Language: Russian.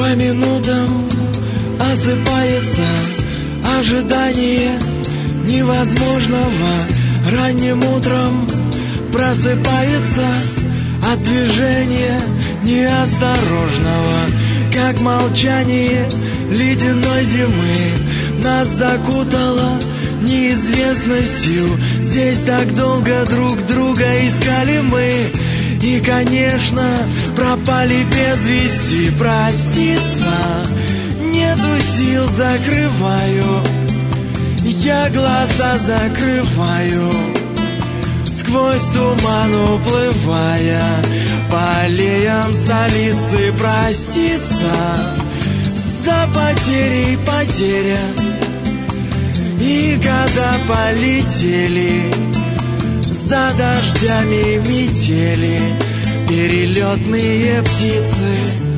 По минутам осыпается ожидание невозможного. Ранним утром просыпается от движения неосторожного. Как молчание ледяной зимы нас закутало неизвестностью. Здесь так долго друг друга искали мы, и, конечно, пропали без вести. Проститься нету сил, закрываю, я глаза закрываю, сквозь туман уплывая по аллеям столицы. Проститься за потерей потеря. И года полетели за дождями метели, перелетные птицы.